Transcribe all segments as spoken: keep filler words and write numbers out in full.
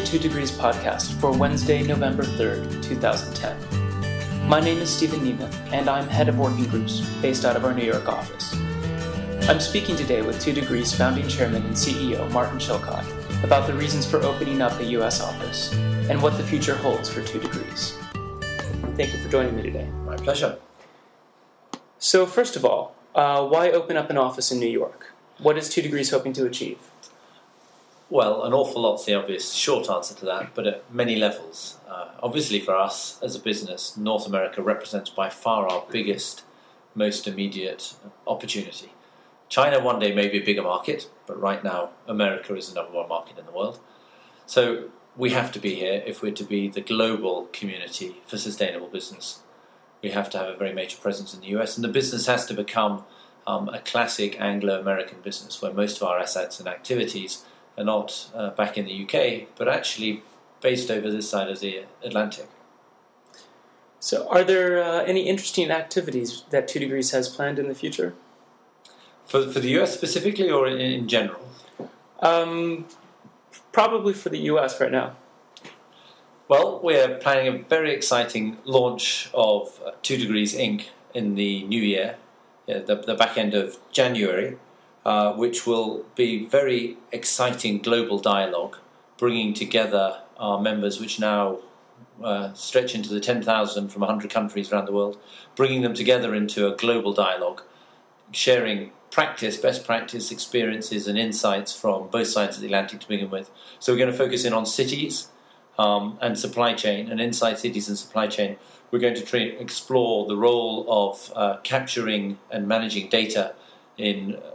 Two Degrees podcast for Wednesday, November third, twenty ten. My name is Stephen Nemeth, and I'm head of working groups based out of our New York office. I'm speaking today with Two Degrees founding chairman and C E O Martin Chilcott about the reasons for opening up a U S office and what the future holds for Two Degrees. Thank you for joining me today. My pleasure. So first of all, uh, why open up an office in New York? What is Two Degrees hoping to achieve? Well, an awful lot's the obvious short answer to that, but at many levels. Uh, obviously for us as a business, North America represents by far our biggest, most immediate opportunity. China one day may be a bigger market, but right now America is the number one market in the world. So we have to be here if we're to be the global community for sustainable business. We have to have a very major presence in the U S, and the business has to become um, a classic Anglo-American business where most of our assets and activities are not uh, back in the U K, but actually based over this side of the Atlantic. So are there uh, any interesting activities that Two Degrees has planned in the future? For, for the U S specifically, or in, in general? Um, probably for the U S right now. Well, we're planning a very exciting launch of uh, Two Degrees Incorporated in the new year, yeah, the, the back end of January, uh, which will be very exciting global dialogue, bringing together our members, which now uh, stretch into the ten thousand from one hundred countries around the world, bringing them together into a global dialogue, sharing practice, best practice, experiences and insights from both sides of the Atlantic to begin with. So we're going to focus in on cities um, and supply chain, and inside cities and supply chain, we're going to try and explore the role of uh, capturing and managing data in uh,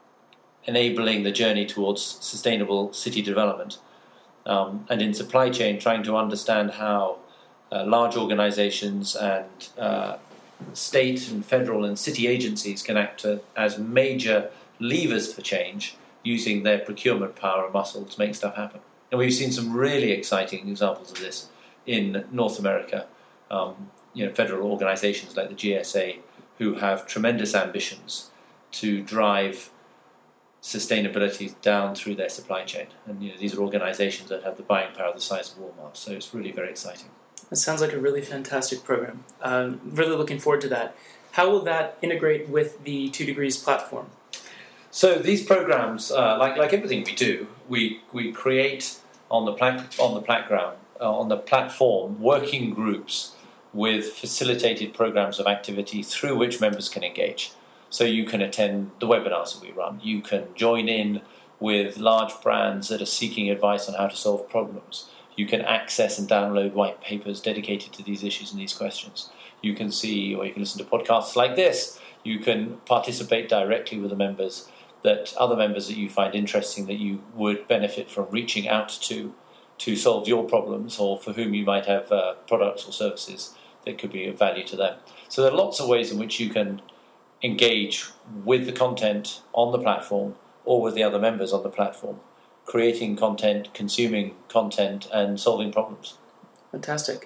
enabling the journey towards sustainable city development. Um, and in supply chain, trying to understand how uh, large organizations and uh, state and federal and city agencies can act uh, as major levers for change using their procurement power and muscle to make stuff happen. And we've seen some really exciting examples of this in North America. Um, you know, federal organizations like the G S A who have tremendous ambitions to drive sustainability down through their supply chain. And you know, these are organizations that have the buying power the size of Walmart. So it's really very exciting. That sounds like a really fantastic program. Um, really looking forward to that. How will that integrate with the Two Degrees platform? So these programs, uh, like like everything we do, we we create on the plat- on the platform uh, on the platform working groups with facilitated programs of activity through which members can engage. So you can attend the webinars that we run. You can join in with large brands that are seeking advice on how to solve problems. You can access and download white papers dedicated to these issues and these questions. You can see, or you can listen to podcasts like this. You can participate directly with the members, that other members that you find interesting that you would benefit from reaching out to to solve your problems, or for whom you might have uh, products or services that could be of value to them. So there are lots of ways in which you can engage with the content on the platform or with the other members on the platform, creating content, consuming content, and solving problems. Fantastic.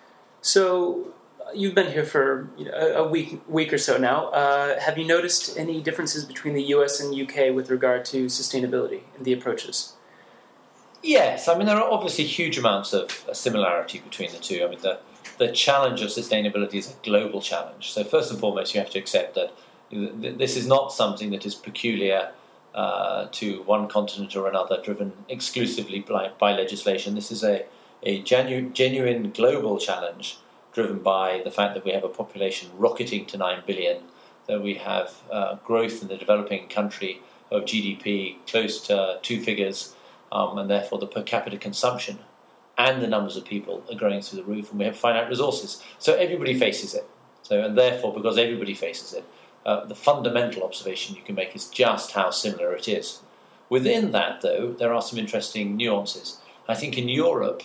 So you've been here for you know, a week week or so now. Uh, have you noticed any differences between the U S and U K with regard to sustainability and the approaches? Yes, I mean, there are obviously huge amounts of similarity between the two. I mean, the The challenge of sustainability is a global challenge. So first and foremost, you have to accept that this is not something that is peculiar uh, to one continent or another, driven exclusively by, by legislation. This is a, a genu- genuine global challenge driven by the fact that we have a population rocketing to nine billion, that we have uh, growth in the developing country of G D P close to two figures, um, and therefore the per capita consumption and the numbers of people are growing through the roof, and we have finite resources. So everybody faces it. So, and therefore, because everybody faces it, uh, the fundamental observation you can make is just how similar it is. Within that, though, there are some interesting nuances. I think in Europe,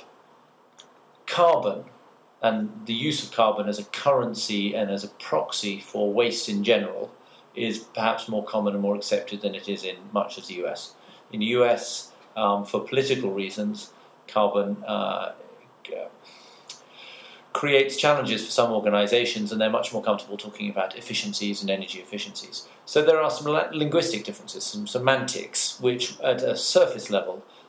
carbon and the use of carbon as a currency and as a proxy for waste in general is perhaps more common and more accepted than it is in much of the U S. In the U S, um, for political reasons, carbon uh, creates challenges for some organizations, and they're much more comfortable talking about efficiencies and energy efficiencies. So there are some linguistic differences, some semantics, which at a surface level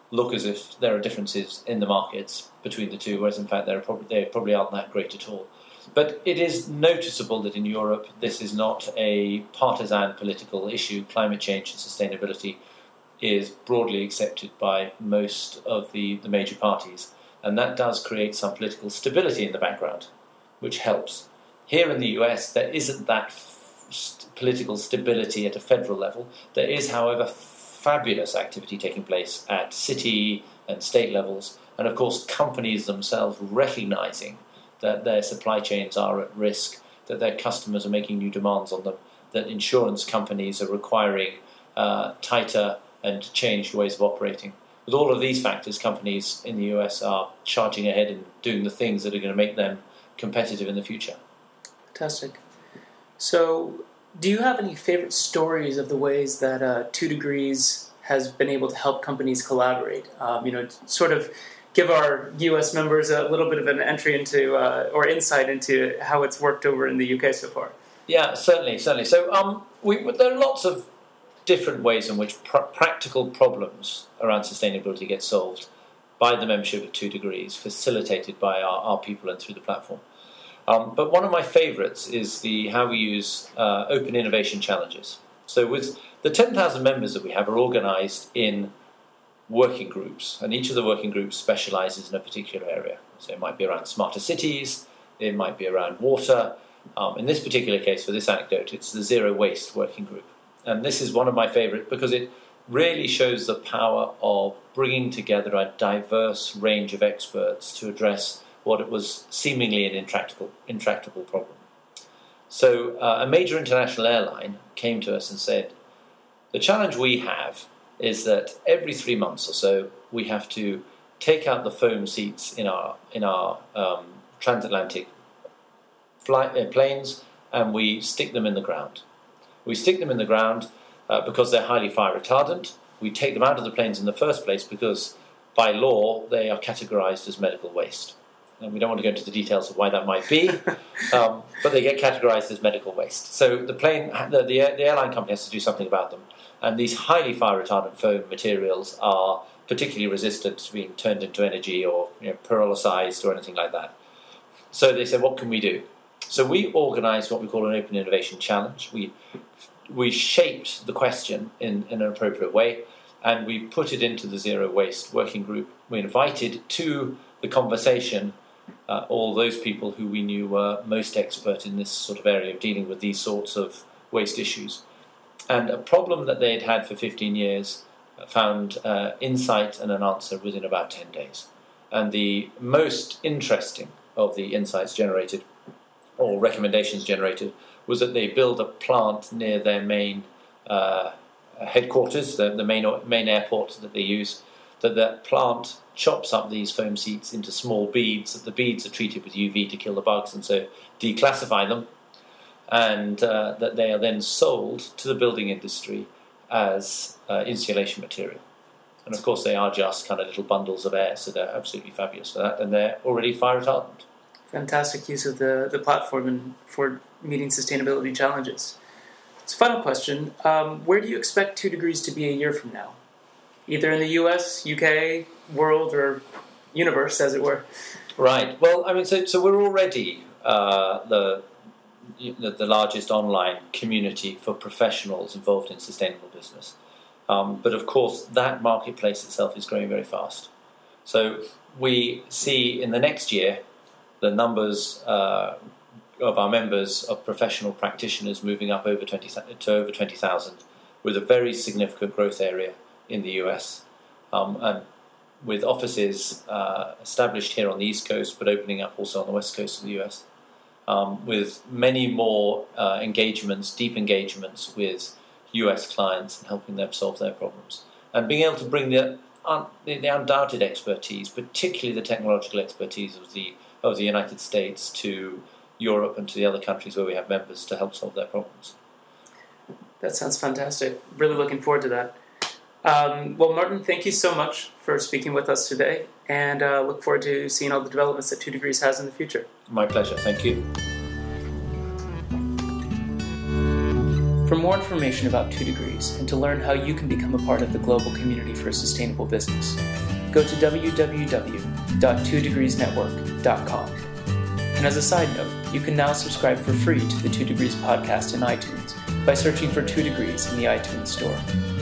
look as if there are differences in the markets between the two, whereas in fact there are probably, they probably aren't that great at all. But it is noticeable that in Europe this is not a partisan political issue. Climate change and sustainability is broadly accepted by most of the, the major parties, and that does create some political stability in the background, which helps. Here in the U S there isn't that f- political stability at a federal level. There is, however, fabulous activity taking place at city and state levels, and of course companies themselves recognising that their supply chains are at risk, that their customers are making new demands on them, that insurance companies are requiring uh, tighter and changed ways of operating. With all of these factors, companies in the U S are charging ahead and doing the things that are going to make them competitive in the future. Fantastic. So, do you have any favorite stories of the ways that uh, Two Degrees has been able to help companies collaborate? Um, you know, sort of give our U S members a little bit of an entry into, uh, or insight into how it's worked over in the U K so far. Yeah, certainly, certainly. So um, we, there are lots of different ways in which pr- practical problems around sustainability get solved by the membership of Two Degrees, facilitated by our, our people and through the platform. Um, but one of my favourites is the how we use uh, open innovation challenges. So with the ten thousand members that we have are organised in working groups, and each of the working groups specialises in a particular area. So it might be around smarter cities, it might be around water. Um, in this particular case, for this anecdote, it's the Zero Waste Working Group. And this is one of my favourite because it really shows the power of bringing together a diverse range of experts to address what it was seemingly an intractable, intractable problem. So uh, a major international airline came to us and said, the challenge we have is that every three months or so we have to take out the foam seats in our in our um, transatlantic flight, uh, planes, and we stick them in the ground. We stick them in the ground uh, because they're highly fire retardant. We take them out of the planes in the first place because by law they are categorized as medical waste. And we don't want to go into the details of why that might be, um, but they get categorized as medical waste. So the plane, the, the, the airline company has to do something about them. And these highly fire-retardant foam materials are particularly resistant to being turned into energy or you know, pyrolyzed or anything like that. So they said, what can we do? So we organised what we call an Open Innovation Challenge. We we shaped the question in, in an appropriate way, and we put it into the Zero Waste Working Group. We invited to the conversation uh, all those people who we knew were most expert in this sort of area of dealing with these sorts of waste issues. And a problem that they had had for fifteen years found uh, insight and an answer within about ten days. And the most interesting of the insights generated, or recommendations generated, was that they build a plant near their main uh, headquarters, the, the main, main airport that they use, that that plant chops up these foam seats into small beads, that the beads are treated with U V to kill the bugs and so declassify them, and uh, that they are then sold to the building industry as uh, insulation material. And of course they are just kind of little bundles of air, so they're absolutely fabulous for that, and they're already fire retardant. Fantastic use of the, the platform and for meeting sustainability challenges. So final question, um, where do you expect Two Degrees to be a year from now? Either in the U S, U K, world, or universe, as it were. Right. Well, I mean, so, so we're already uh, the, the the largest online community for professionals involved in sustainable business. Um, but of course, that marketplace itself is growing very fast. So we see in the next year the numbers uh, of our members of professional practitioners moving up over twenty to over twenty thousand, with a very significant growth area in the U S, um, and with offices uh, established here on the East Coast, but opening up also on the West Coast of the U S, um, with many more uh, engagements, deep engagements with U S clients and helping them solve their problems, and being able to bring the un- the, the undoubted expertise, particularly the technological expertise of the of the United States, to Europe and to the other countries where we have members to help solve their problems. That sounds fantastic. Really looking forward to that. Um, well, Martin, thank you so much for speaking with us today, and uh, look forward to seeing all the developments that Two Degrees has in the future. My pleasure. Thank you. For more information about two degrees and to learn how you can become a part of the global community for sustainable business, go to w w w dot two degrees network dot com. And as a side note, you can now subscribe for free to the two degrees podcast in iTunes by searching for two degrees in the iTunes store.